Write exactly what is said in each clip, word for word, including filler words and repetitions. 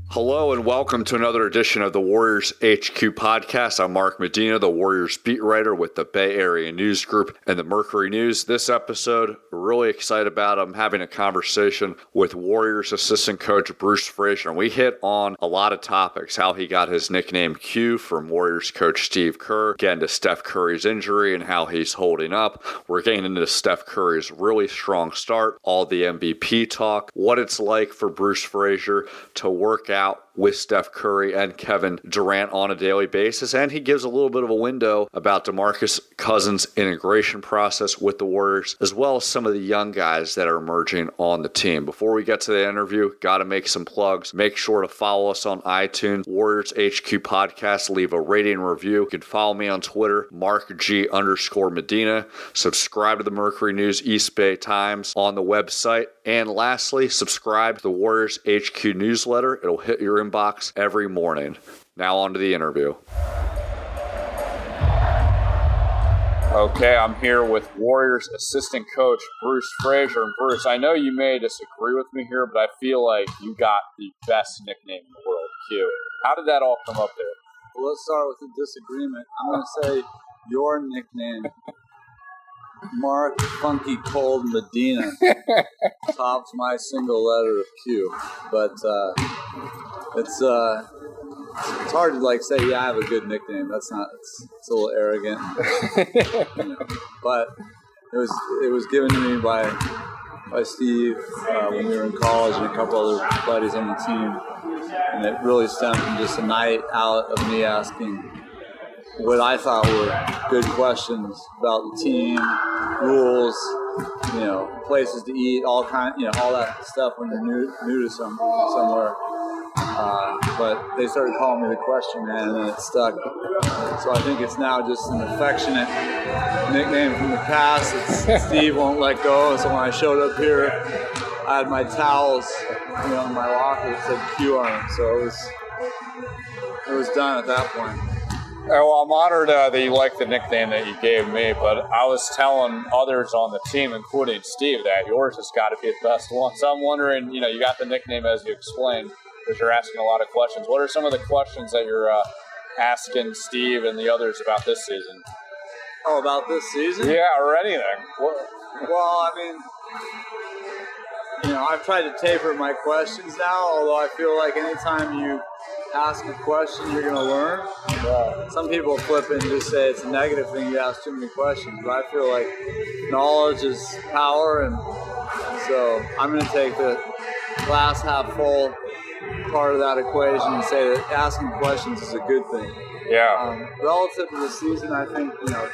Hello and welcome to another edition of the Warriors H Q podcast. I'm Mark Medina, the Warriors beat writer with the Bay Area News Group and the Mercury News. This episode, really excited about. I'm having a conversation with Warriors assistant coach Bruce Frazier, and we hit on a lot of topics: how he got his nickname Q from Warriors coach Steve Kerr, getting to Steph Curry's injury and how he's holding up. We're getting into Steph Curry's really strong start, all the M V P talk, what it's like for Bruce Frazier to work out with Steph Curry and Kevin Durant on a daily basis, and he gives a little bit of a window about DeMarcus Cousins' integration process with the Warriors, as well as some of the young guys that are emerging on the team. Before we get to the interview, got to make some plugs. Make sure to follow us on iTunes, Warriors H Q Podcast. Leave a rating and review. You can follow me on Twitter, Mark G underscore Medina. Subscribe to the Mercury News East Bay Times on the website. And lastly, subscribe to the Warriors H Q newsletter. It'll hit your inbox every morning. Now on to the interview. Okay, I'm here with Warriors assistant coach Bruce Frazier. And Bruce, I know you may disagree with me here, but I feel like you got the best nickname in the world, Q. How did that all come up there? Well, let's start with the disagreement. I'm going to say your nickname, Mark Funky Cold Medina, tops my single letter of Q. But uh, it's uh, it's hard to like say, yeah, I have a good nickname. That's not. It's, it's a little arrogant. You know. But it was it was given to me by by Steve uh, when we were in college and a couple other buddies on the team, and it really stemmed from just a night out of me asking what I thought were good questions about the team, rules, you know, places to eat, all kind, you know, all that stuff when you're new, new to some somewhere. Uh, but they started calling me the question man, and then it stuck. So I think it's now just an affectionate nickname from the past that Steve won't let go. So when I showed up here, I had my towels, you know, in my locker that said Q on it. So it was it was done at that point. Well, I'm honored uh, that you like the nickname that you gave me, but I was telling others on the team, including Steve, that yours has got to be the best one. So I'm wondering, you know, you got the nickname as you explained, because you're asking a lot of questions. What are some of the questions that you're uh, asking Steve and the others about this season? Oh, about this season? Yeah, or anything. What? Well, I mean, you know, I've tried to taper my questions now, although I feel like anytime you ask a question, you're going to learn. Yeah. Some people flip it and just say it's a negative thing you ask too many questions, but I feel like knowledge is power, and so I'm going to take the glass half full part of that equation and say that asking questions is a good thing. Yeah. Um, relative to the season, I think, you know,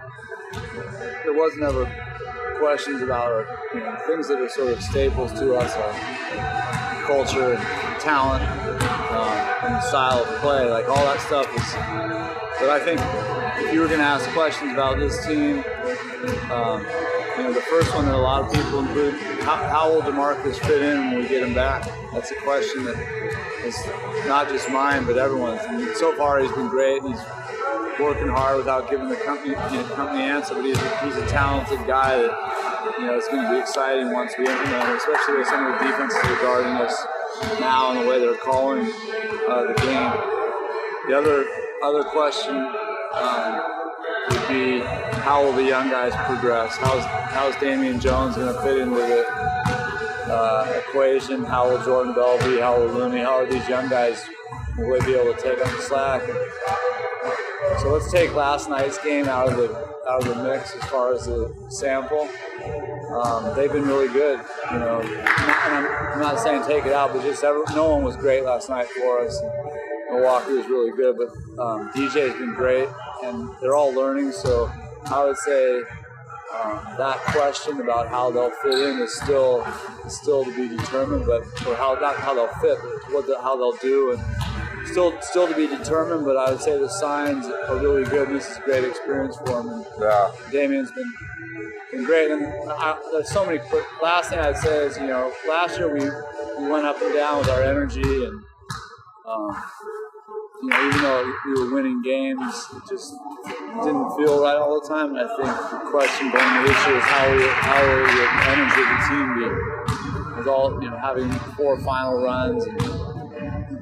there was never questions about or, you know, things that are sort of staples to us, our culture and talent. Um, and style of play, like all that stuff is. But I think if you were going to ask questions about this team, um, you know, the first one that a lot of people include, how, how will DeMarcus fit in when we get him back? That's a question that is not just mine, but everyone's. And so far, he's been great. He's working hard without giving the company, you know, company answer, but he's a, he's a talented guy that, you know, it's going to be exciting once we implement him, especially with some of the defenses regarding us now and the way they're calling uh, the game. The other other question um, would be, how will the young guys progress? How's how's Damian Jones going to fit into the uh, equation? How will Jordan Bell be? How will Looney? How are these young guys, will they be able to take up the slack? And so let's take last night's game out of the out of the mix as far as the sample. Um, they've been really good, you know. And I'm, I'm not saying take it out, but just every, no one was great last night for us. And Milwaukee was really good, but um, D J's been great, and they're all learning. So I would say um, that question about how they'll fit in is still is still to be determined, but or how not how they'll fit, but what the, how they'll do, and still still to be determined. But I would say the signs are really good. And this is a great experience for them. And yeah. Damian's been. Been great, and I, there's so many. Last thing I'd say is, you know, last year we, we went up and down with our energy, and um, you know, even though we were winning games, it just didn't feel right all the time. And I think the question going into this year is how will how will the energy of the team be? With all, you know, having four final runs and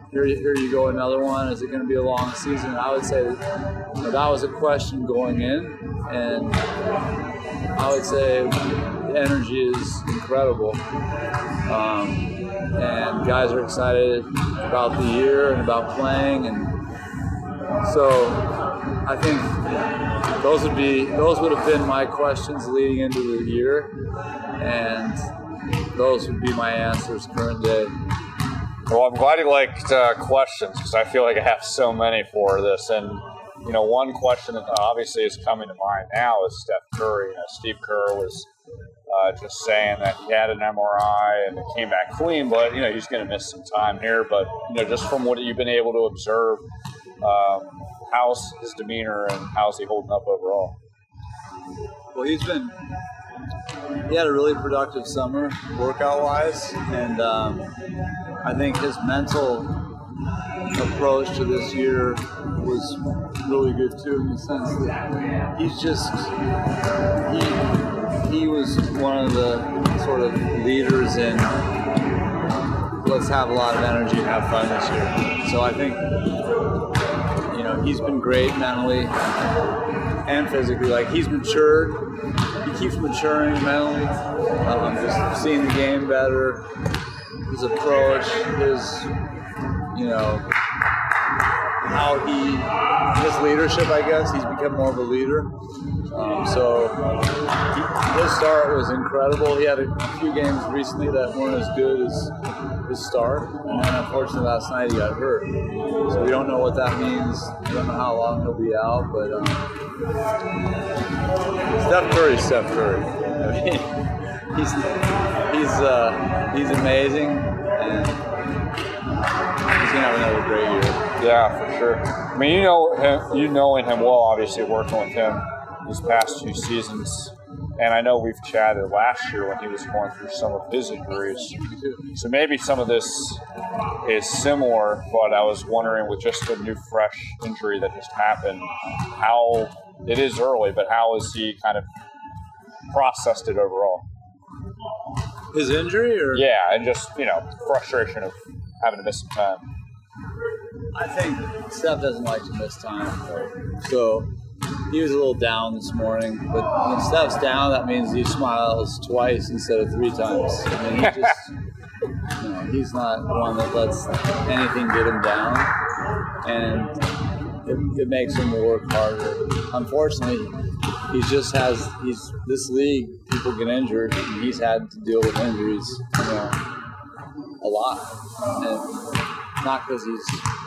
here, here you go, another one. Is it going to be a long season? I would say that, you know, that was a question going in, and I would say the energy is incredible. Um, and guys are excited about the year and about playing, and so I think those would be those would have been my questions leading into the year, and those would be my answers current day. Well, I'm glad you liked uh, questions, because I feel like I have so many for this. And, you know, one question that obviously is coming to mind now is Steph Curry. You know, Steve Kerr was uh, just saying that he had an M R I and it came back clean, but, you know, he's going to miss some time here. But, you know, just from what you've been able to observe, um, how's his demeanor and how's he holding up overall? Well, he's been he had a really productive summer workout-wise, and um, I think his mental approach to this year was really good too, in the sense that he's just he he was one of the sort of leaders in let's have a lot of energy and have fun this year. So I think, you know, he's been great mentally and physically. Like, he's matured. He keeps maturing mentally. Um, just seeing the game better. His approach, his, you know, how he, his leadership, I guess. He's become more of a leader. Um, so he, his start was incredible. He had a few games recently that weren't as good as his start, and then unfortunately last night he got hurt. So we don't know what that means. We don't know how long he'll be out, but um, Steph Curry is Steph Curry. I mean, he's he's uh, he's amazing, and he's gonna have another great year. Yeah, for sure. I mean, you know him, you knowing him well, obviously working with him these past two seasons. And I know we've chatted last year when he was going through some of his injuries. So maybe some of this is similar, but I was wondering, with just a new, fresh injury that just happened, how it is early, but how has he kind of processed it overall? His injury? Or? Yeah, and just, you know, frustration of having to miss some time. I think Steph doesn't like to miss time. So he was a little down this morning, but when Steph's down, that means he smiles twice instead of three times. I mean, he just, you know, he's not one that lets anything get him down, and it, it makes him work harder. Unfortunately, he just has, he's, this league, people get injured, and he's had to deal with injuries, you know, a lot. And not because he's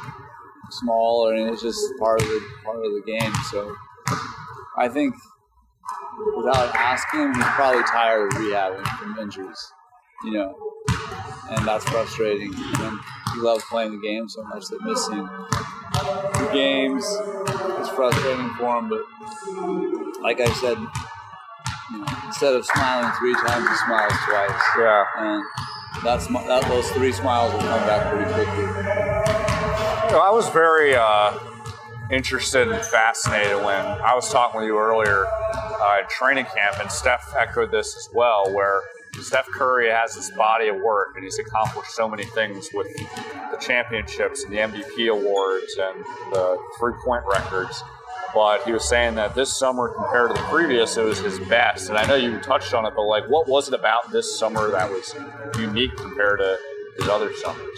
small or anything, it's just part of the part of the game. So I think without asking him, he's probably tired of rehabbing from injuries, you know, and that's frustrating. And he loves playing the game so much that missing the games is frustrating for him. But like I said, you know, instead of smiling three times, he smiles twice. Yeah, and that's that. Those three smiles will come back pretty quickly. I was very uh, interested and fascinated when I was talking with you earlier uh, at training camp, and Steph echoed this as well, where Steph Curry has this body of work, and he's accomplished so many things with the championships and the M V P awards and the three-point records. But he was saying that this summer, compared to the previous, it was his best. And I know you touched on it, but like, what was it about this summer that was unique compared to his other summers?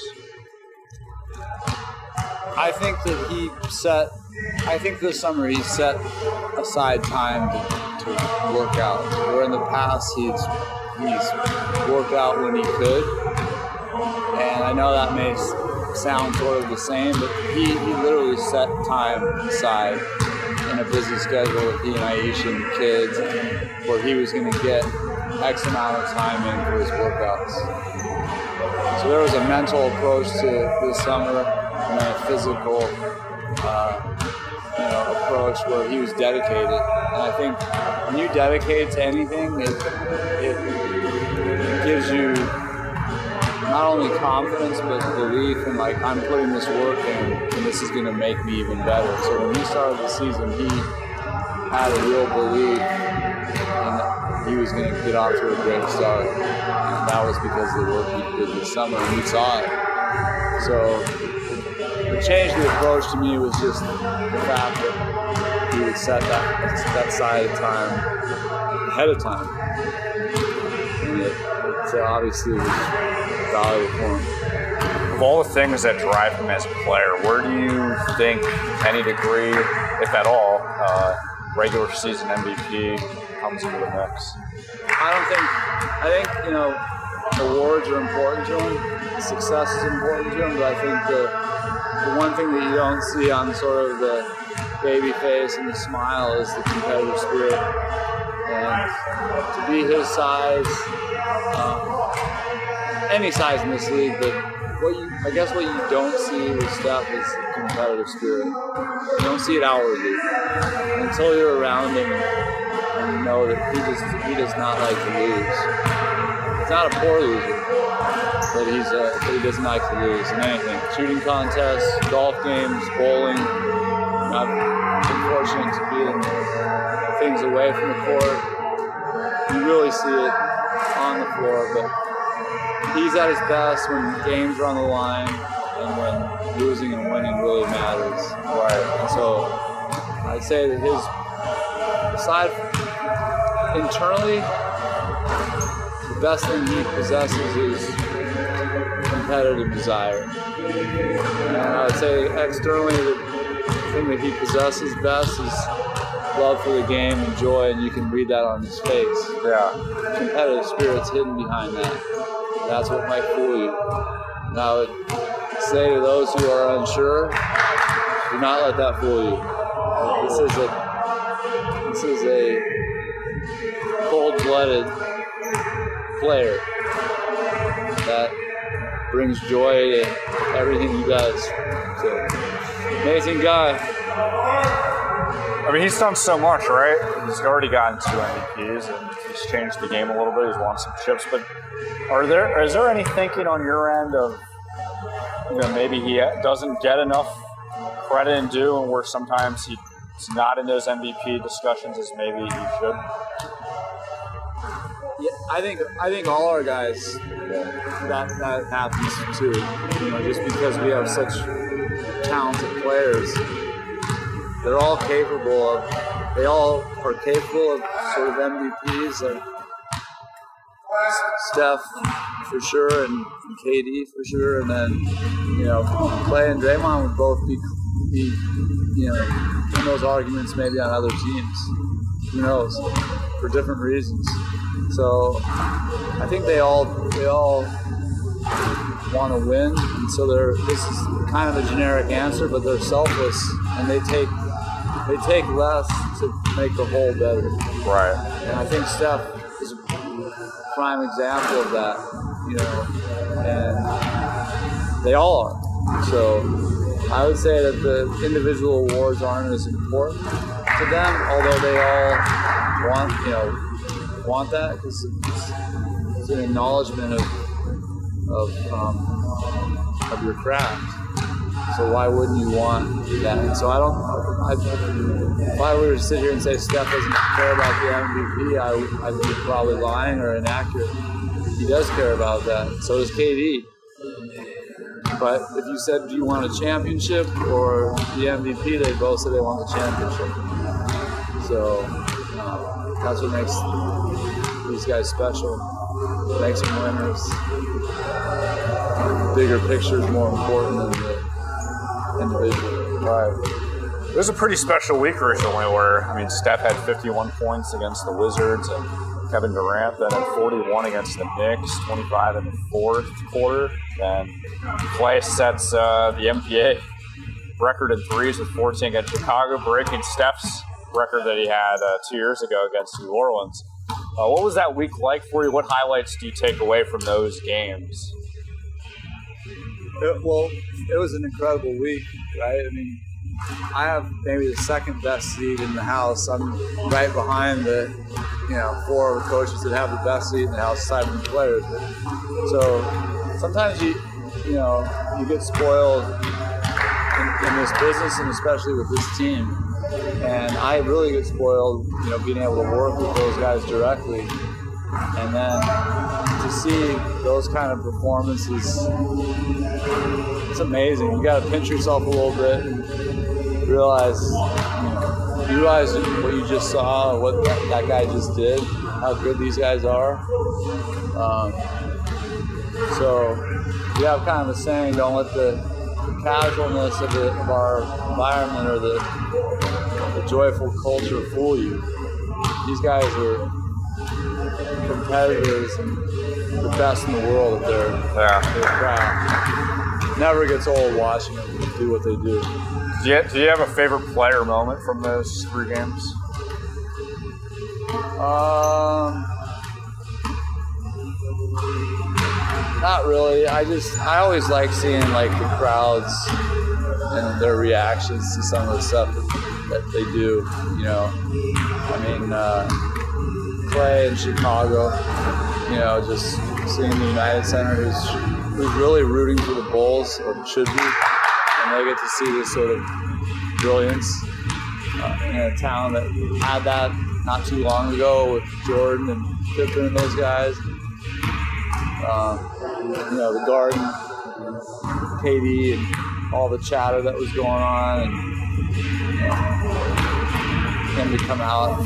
I think that he set, I think this summer he set aside time to, to work out. Where in the past he's, he's worked out when he could. And I know that may sound sort of the same, but he, he literally set time aside in a busy schedule with he and Aisha and the kids, where he was going to get X amount of time in for his workouts. So there was a mental approach to this summer, and then a physical, uh, you know, approach where he was dedicated. And I think when you dedicate to anything, it, it gives you not only confidence but belief in, like, I'm putting this work in, and this is going to make me even better. So when he started the season, he had a real belief in he was going to get off to a great start, and that was because of the work he did this summer, and we saw it. So what changed the approach to me was just the fact that he would set that that side of time ahead of time, and it, it obviously was valuable for him. Of all the things that drive him as a player, where do you think, any degree, if at all, uh, regular season M V P comes into the mix? I don't think. I think you know, awards are important to him. Success is important to him, but I think the the one thing that you don't see on sort of the baby face and the smile is the competitive spirit. And to be his size, um, any size in this league, but what you, I guess what you don't see with Steph is competitive spirit. You don't see it outwardly until you're around him and you know that he just he does not like to lose. He's not a poor loser, but he's a, but he doesn't like to lose in anything. Shooting contests, golf games, bowling. I've been fortunate to be in things away from the court. You really see it on the floor, but he's at his best when games are on the line and when losing and winning really matters. Right. And so I'd say that his, aside internally, the best thing he possesses is competitive desire. And I would say externally, the thing that he possesses best is love for the game and joy, and you can read that on his face. Yeah. Competitive spirit's hidden behind that. That's what might fool you. And I would say to those who are unsure, do not let that fool you. This is a this is a cold-blooded player that brings joy to everything he does. So, amazing guy. I mean, he's done so much, right? He's already gotten two M V Ps, and he's changed the game a little bit. He's won some chips, but are there is there any thinking on your end of, you know, maybe he doesn't get enough credit and due, and where sometimes he's not in those M V P discussions as maybe he should? Yeah, I think I think all our guys that that happens too. You know, just because we have such talented players, they're all capable of. They all are capable of sort of M V Ps. Like Steph for sure, and K D for sure, and then you know Clay and Draymond would both be be you know in those arguments maybe on other teams. Who knows? For different reasons. So I think they all they all want to win, and so they're. This is kind of a generic answer, but they're selfless, and they take they take less to make the whole better. Right. And I think Steph is a prime example of that. You know, and they all are. So I would say that the individual awards aren't as important to them, although they all want you know. want that because it's, it's an acknowledgement of of um, of your craft. So why wouldn't you want that? And so I don't. I, if I were to sit here and say Steph doesn't care about the M V P, I I'd be probably lying or inaccurate. He does care about that. So does K D. But if you said, do you want a championship or the M V P, they both say they want the championship. So uh, that's what makes these guys special. It makes them winners. The bigger picture is more important than the individual. Right. It was a pretty special week originally where, I mean, Steph had fifty-one points against the Wizards and Kevin Durant then had forty-one against the Knicks, twenty-five in the fourth quarter. Then Clay sets uh, the N B A record in threes with fourteen against Chicago, breaking Steph's record that he had uh, two years ago against New Orleans. Uh, what was that week like for you? What highlights do you take away from those games? It, well, it was an incredible week, right? I mean, I have maybe the second best seed in the house. I'm right behind the, you know, four coaches that have the best seat in the house, aside from the players. So sometimes you, you know, you get spoiled in, in this business, and especially with this team. And I really get spoiled, you know, being able to work with those guys directly, and then to see those kind of performances, it's amazing. You got to pinch yourself a little bit and realize, you know, you realize what you just saw, what that, that guy just did, how good these guys are. Um, so we have kind of a saying: don't let the casualness of, the, of our environment or the, the joyful culture fool you. These guys are competitors and the best in the world at their, yeah. their craft. Never gets old watching them do what they do. Do you, do you have a favorite player moment from those three games? Um, not really. I just I always like seeing like the crowds and their reactions to some of the stuff that, that they do. You know, I mean, uh, Clay in Chicago. You know, just seeing the United Center, who's who's really rooting for the Bulls, or should be, and they get to see this sort of brilliance uh, in a town that had that not too long ago with Jordan and Pippen and those guys. Um, you know, the Garden, K D, and all the chatter that was going on, and you know, him to come out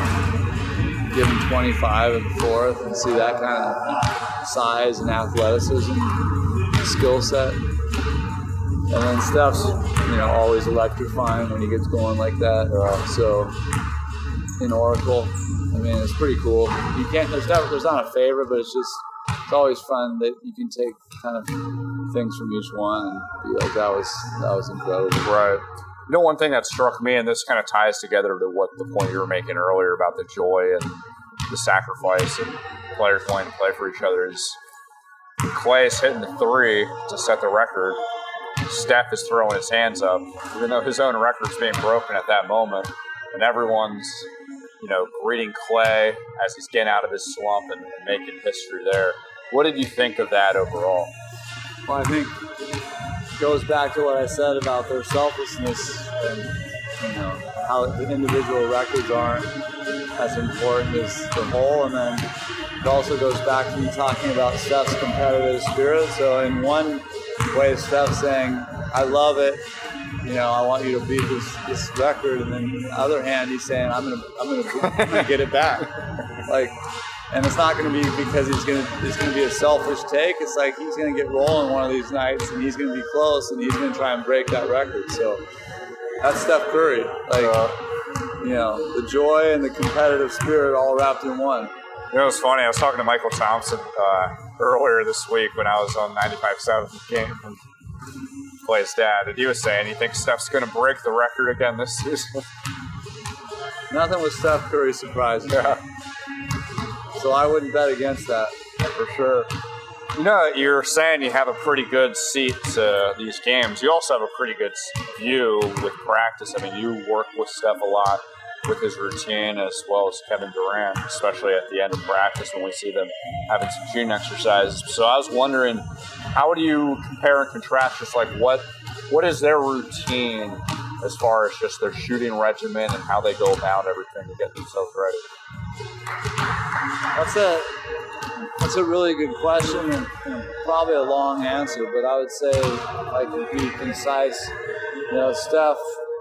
and give him twenty-five in the fourth and see that kind of size and athleticism, skill set. And then Steph's, you know, always electrifying when he gets going like that. Uh, so in Oracle, I mean, it's pretty cool. You can't. There's never. There's not a favorite, but it's just. It's always fun that you can take kind of things from each one and be like, that was that was incredible. Right. You know, one thing that struck me, and this kind of ties together to what the point you were making earlier about the joy and the sacrifice and players wanting to play for each other, is Clay is hitting the three to set the record. Steph is throwing his hands up, even though his own record's being broken at that moment, and everyone's, you know, greeting Clay as he's getting out of his slump and, and making history there. What did you think of that overall? Well, I think it goes back to what I said about their selflessness and, you know, how the individual records aren't as important as the whole. And then it also goes back to me talking about Steph's competitive spirit. So in one way, Steph's saying, I love it. You know, I want you to beat this, this record, and then on the other hand, he's saying, "I'm gonna, I'm gonna, I'm gonna get it back." Like, and it's not gonna be because he's gonna, it's gonna be a selfish take. It's like he's gonna get rolling one of these nights, and he's gonna be close, and he's gonna try and break that record. So that's Steph Curry. Like, uh, you know, the joy and the competitive spirit all wrapped in one. You know, it was funny. I was talking to Michael Thompson uh, earlier this week when I was on ninety-five seven game. Clay's dad, and he was saying he thinks Steph's going to break the record again this season. Nothing with Steph Curry surprising. Yeah. So I wouldn't bet against that, for sure. You know, you're saying you have a pretty good seat to these games. You also have a pretty good view with practice. I mean, you work with Steph a lot with his routine, as well as Kevin Durant, especially at the end of practice when we see them having some shooting exercises. So I was wondering, how do you compare and contrast just like what what is their routine as far as just their shooting regimen and how they go about everything to get themselves ready? That's a that's a really good question, and, and probably a long answer, but I would say, like, to be concise, you know, Steph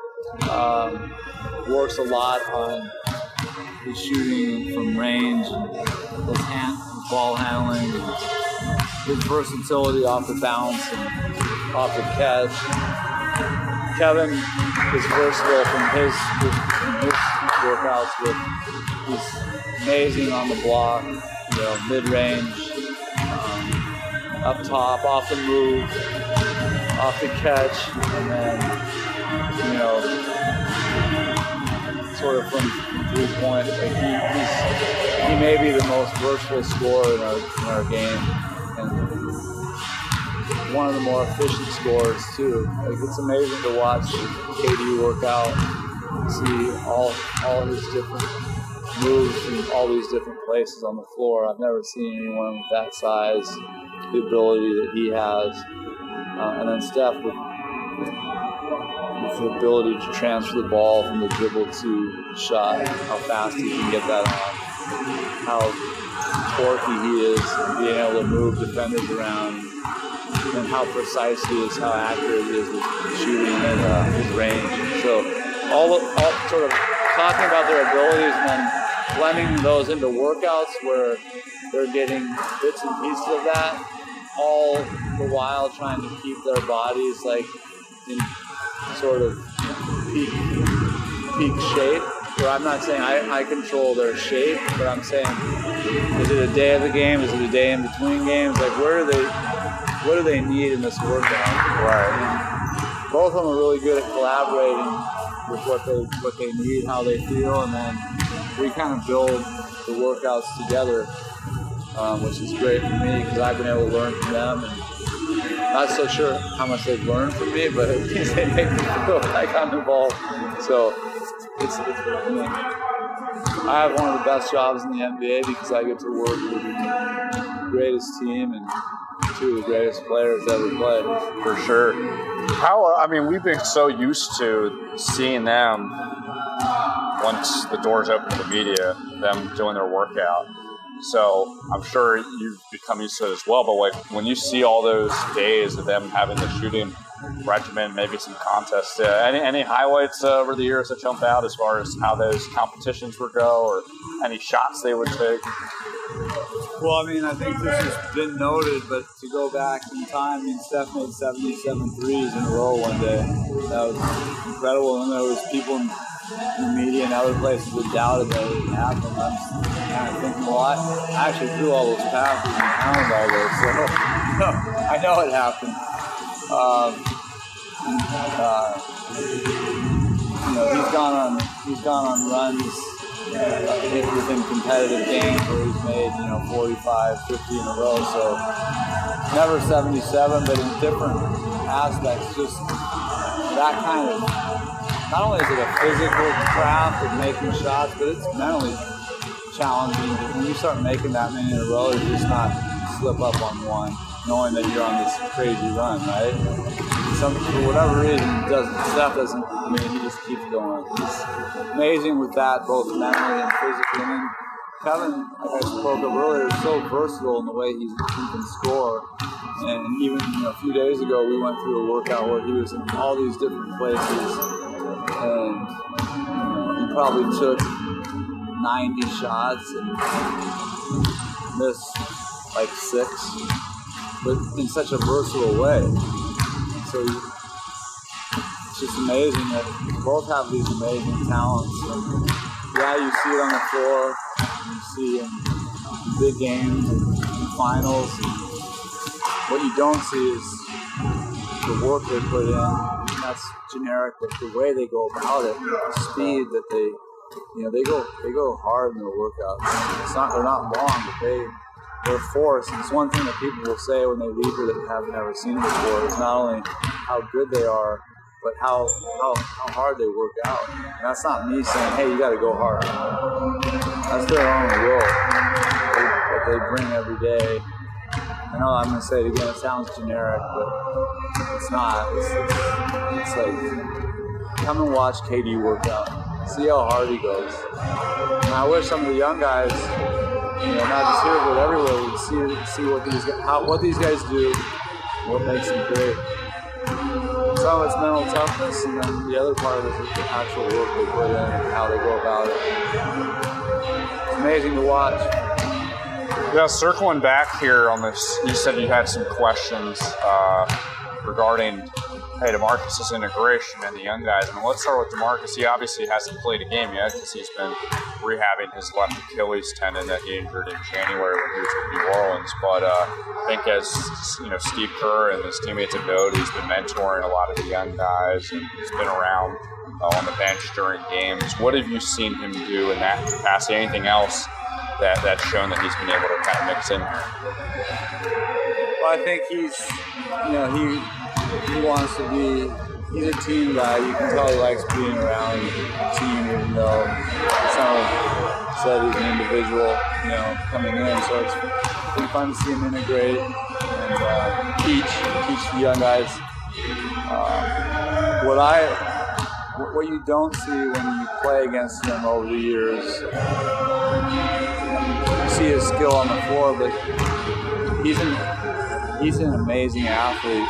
um, works a lot on his shooting from range, and his hand, his ball handling, and his versatility off the bounce and off the catch. Kevin is versatile from his, from his workouts. With he's amazing on the block, you know, mid-range, um, up top, off the move, off the catch, and then, you know, sort of from three-point. Like he, he's, he may be the most versatile scorer in our, in our game, and one of the more efficient scorers too. Like, it's amazing to watch K D work out, see all all his different moves from all these different places on the floor. I've never seen anyone with that size, the ability that he has, uh, and then Steph with, with the ability to transfer the ball from the dribble to shot, how fast he can get that on. how quirky he is, and being able to move defenders around, and how precise he is, how accurate he is with shooting and uh, his range. So all, all sort of talking about their abilities and then blending those into workouts where they're getting bits and pieces of that, all the while trying to keep their bodies like in sort of peak peak shape. Where I'm not saying I, I control their shape, but I'm saying, is it a day of the game? Is it a day in between games? Like, where do they, what do they need in this workout? Right. And both of them are really good at collaborating with what they what they need, how they feel, and then we kind of build the workouts together, um, which is great for me because I've been able to learn from them. And not so sure how much they've learned from me, but at least they make me feel like I'm involved. So it's, it's I mean, I have one of the best jobs in the N B A because I get to work with the greatest team and two of the greatest players ever played. For sure. How, I mean, we've been so used to seeing them once the doors open to the media, them doing their workout. So I'm sure you've become used to it as well. But like when you see all those days of them having the shooting regimen, maybe some contests, uh, any any highlights uh, over the years that jump out as far as how those competitions would go, or any shots they would take? Well, I mean, I think this has been noted, but to go back in time, I mean, Steph made seventy-seven threes in a row one day. That was incredible. And there was people in the media and other places that doubted that it would happen. I'm kind of thinking, well, I actually threw all those passes and counted all those, so I know it happened. Um, uh, you know, he's gone on he's gone on runs uh, within competitive games where he's made, you know, forty-five, fifty in a row. So never seventy-seven, but in different aspects, just that kind of. Not only is it a physical craft of making shots, but it's mentally challenging. When you start making that many in a row, you just not slip up on one, knowing that you're on this crazy run, right? Some, for whatever reason, doesn't, Steph doesn't, I mean, he just keeps going. He's amazing with that, both mentally and physically. And then Kevin, like I spoke of earlier, is so versatile in the way he's, he can score. And even you know, a few days ago, we went through a workout where he was in all these different places. And you know, he probably took ninety shots and missed like six, but in such a versatile way. So it's just amazing that both have these amazing talents. And yeah, you see it on the floor, you see in big games and finals. What you don't see is the work they put in. That's generic, but the way they go about it, the speed that they, you know, they go they go hard in their workouts. It's not they're not long, but they they're force. And it's one thing that people will say when they leave here that haven't ever seen it before. It's not only how good they are, but how how how hard they work out. And that's not me saying, hey, you got to go hard. That's their own will that they bring every day. I know I'm going to say it again, it sounds generic, but it's not. It's, it's, it's like, come and watch K D work out. See how hard he goes. And I wish some of the young guys, you know, not just here, but everywhere, would see see what these, how, what these guys do, what makes them great. Some of it's mental toughness, and then the other part of it is the actual work they put in and how they go about it. It's amazing to watch. Yeah, circling back here on this, you said you had some questions uh, regarding, hey, DeMarcus's integration and the young guys. And let's start with DeMarcus. He obviously hasn't played a game yet because he's been rehabbing his left Achilles tendon that he injured in January when he was with New Orleans. But uh, I think as you know, Steve Kerr and his teammates have noted, he's been mentoring a lot of the young guys, and he's been around uh, on the bench during games. What have you seen him do in that capacity? Anything else that that's shown that he's been able to kind of mix in here? Well, I think he's, you know, he he wants to be, he's a team guy. You can tell he likes being around the team, even though some said he's an individual, you know, coming in. So it's been fun to see him integrate and uh, teach, teach the young guys. Uh, what I, what you don't see when you play against them over the years see his skill on the floor, but he's an he's an amazing athlete.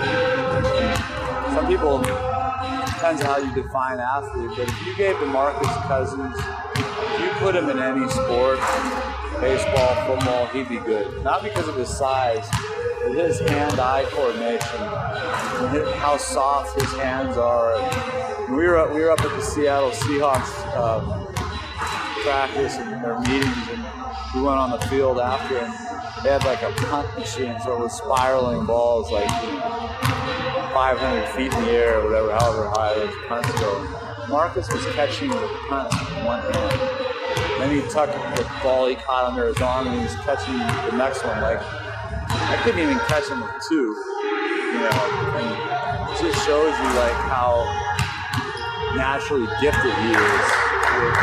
Some people, depends on how you define athlete, but if you gave DeMarcus Cousins, if you put him in any sport, baseball, football, he'd be good. Not because of his size, but his hand-eye coordination, and his, how soft his hands are. And we were we were up at the Seattle Seahawks uh, practice and their meetings, and we went on the field after, and they had like a punt machine, so it was spiraling balls like five hundred feet in the air, or whatever, however high those punts go. Marcus was catching the punt with one hand. Then he tucked the ball he caught under his arm, and he was catching the next one. Like, I couldn't even catch him with two, you know. And it just shows you like how naturally gifted he is with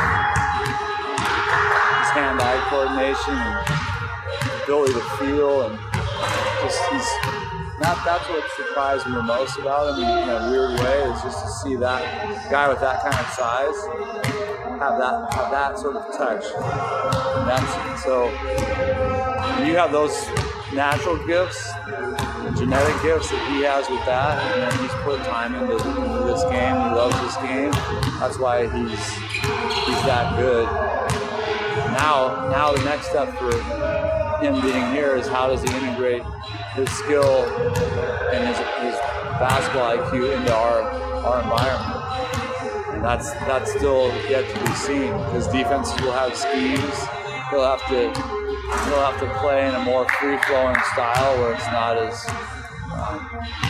his hand-eye coordination and ability to feel, and just he's not. That's what surprised me the most about him in a weird way, is just to see that guy with that kind of size have that have that sort of touch. And that's so. When you have those natural gifts, genetic gifts that he has with that, and then he's put time into, into this game. He loves this game. That's why he's he's that good. Now, now the next step for him being here is how does he integrate his skill and his, his basketball I Q into our our environment. And that's that's still yet to be seen, because defenses will have schemes. He'll have to he'll have to play in a more free-flowing style where it's not as um,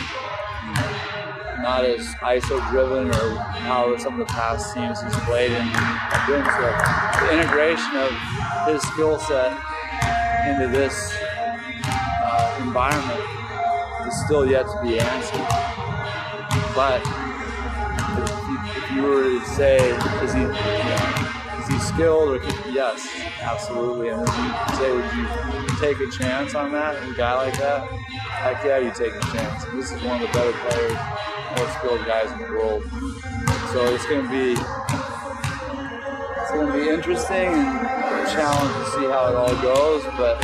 not as I S O-driven, or how some of the past teams he's played in. So the integration of his skill set into this uh, environment is still yet to be answered. But if you, if you were to say, is he, you know, is he skilled? Or can, yes, absolutely. And would you say, would you take a chance on that? A guy like that? Heck yeah, you take a chance. This is one of the better players, more skilled guys in the world. So it's going to be it's going to be interesting and a challenge to see how it all goes. But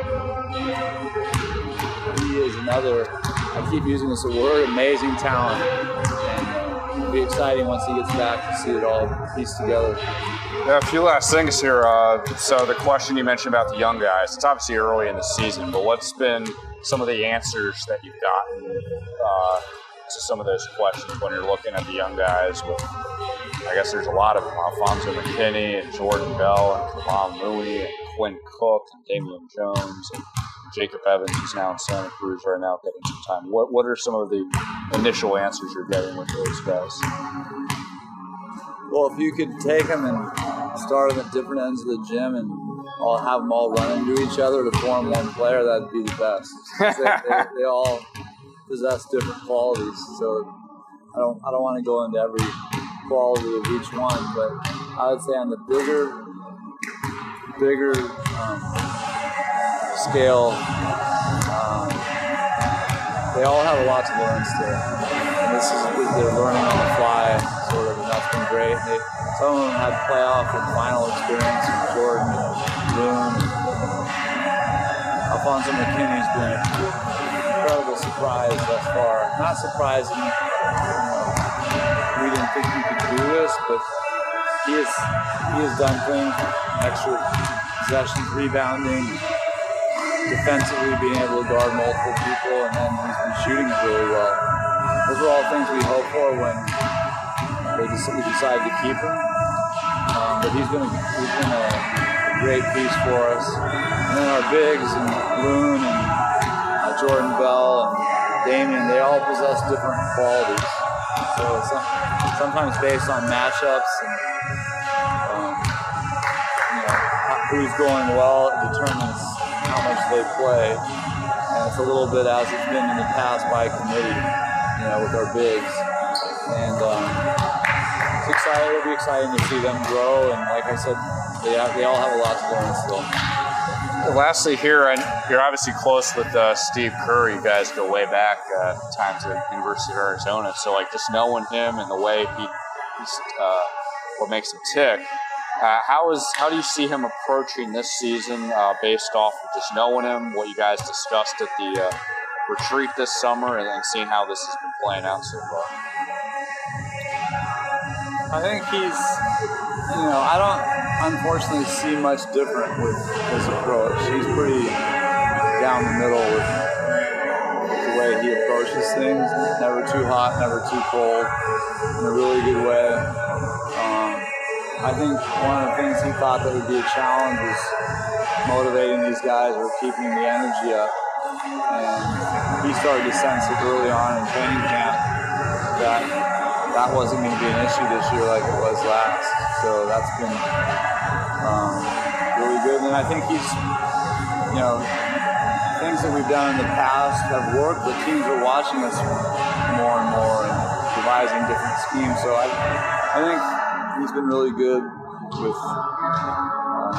he is another, I keep using this word, amazing talent. And uh, it'll be exciting once he gets back to see it all pieced together. Yeah, a few last things here. Uh, so the question you mentioned about the young guys, it's obviously early in the season, but what's been some of the answers that you've gotten uh, to some of those questions when you're looking at the young guys? With, I guess there's a lot of them: Alfonzo McKinney and Jordan Bell and Kamal Mooney and Quinn Cook and Damian Jones and Jacob Evans, who's now in Santa Cruz right now, getting some time. What What are some of the initial answers you're getting with those guys? Well, if you could take them and start them at different ends of the gym and all have them all run into each other to form one player, that'd be the best. they, they, they all possess different qualities, so I don't I don't want to go into every quality of each one, but I would say on the bigger bigger um, scale, um, they all have a lot to learn still. And this is they're learning on the fly, sort of, and that's been great. They, some of them had playoff and final experience with Jordan and Loon. Alfonzo McKinney's been an incredible surprise thus far. Not surprising, you know, we didn't think he could do this, but he has he has done things, extra possessions, rebounding, defensively being able to guard multiple people, and then he's been shooting it really well. Those are all things we hope for when they just, we decided to keep him. Um, but he's been a, he's been a, a great piece for us. And then our bigs and Loon and uh, Jordan Bell and Damian, they all possess different qualities. So some, sometimes based on matchups and um, you know, who's going well, it determines how much they play. And it's a little bit as it's been in the past by committee, you know, with our bigs. And um, it's exciting. It'll be exciting to see them grow. And like I said, they have, they all have a lot to learn still. Lastly here, and you're obviously close with uh, Steve Kerr. You guys go way back uh, times at University of Arizona. So like just knowing him and the way he, he's, uh, what makes him tick, Uh, how is how do you see him approaching this season uh, based off of just knowing him, what you guys discussed at the uh, retreat this summer, and then seeing how this has been playing out so far? I think he's, you know, I don't unfortunately see much different with his approach. He's pretty down the middle with, with the way he approaches things. Never too hot, never too cold, in a really good way. Um, I think one of the things he thought that would be a challenge was motivating these guys or keeping the energy up. And he started to sense it early on in training camp that that wasn't going to be an issue this year like it was last. So that's been um, really good. And I think he's, you know, things that we've done in the past have worked, but teams are watching us more and more and devising different schemes. So I, I think he's been really good with um,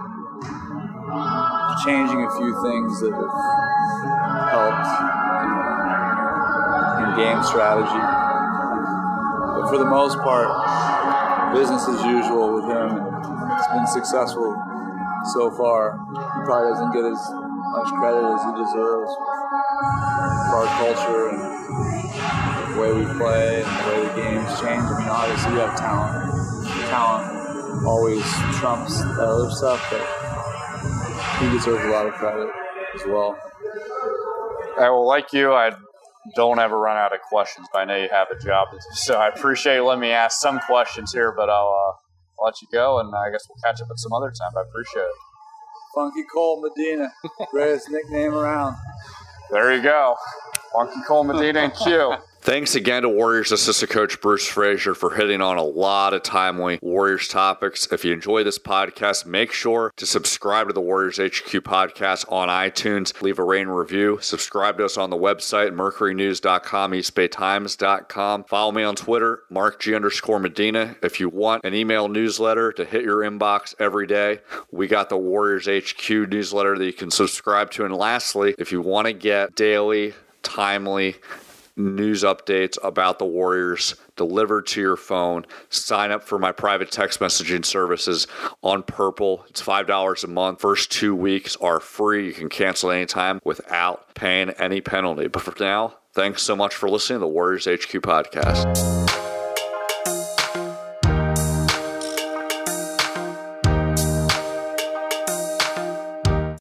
changing a few things that have helped in, in game strategy. But for the most part, business as usual with him. It's been successful so far. He probably doesn't get as much credit as he deserves for our culture and the way we play and the way the game's changed. I mean, obviously you have talent. Talent always trumps that other stuff, but he deserves a lot of credit as well. I will, like you, I don't ever run out of questions, but I know you have a job. So I appreciate you letting me ask some questions here, but I'll, uh, I'll let you go, and I guess we'll catch up at some other time. I appreciate it. Funky Cole Medina, greatest nickname around. There you go. Funky Cole Medina and Q. Thanks again to Warriors assistant coach Bruce Frazier for hitting on a lot of timely Warriors topics. If you enjoy this podcast, make sure to subscribe to the Warriors H Q podcast on iTunes. Leave a rating and review. Subscribe to us on the website, mercury news dot com, east bay times dot com. Follow me on Twitter, Mark G underscore Medina. If you want an email newsletter to hit your inbox every day, we got the Warriors H Q newsletter that you can subscribe to. And lastly, if you want to get daily, timely news updates about the Warriors delivered to your phone, sign up for my private text messaging services on Purple. It's five dollars a month. First two weeks are free. You can cancel anytime without paying any penalty. But for now, thanks so much for listening to the Warriors H Q podcast.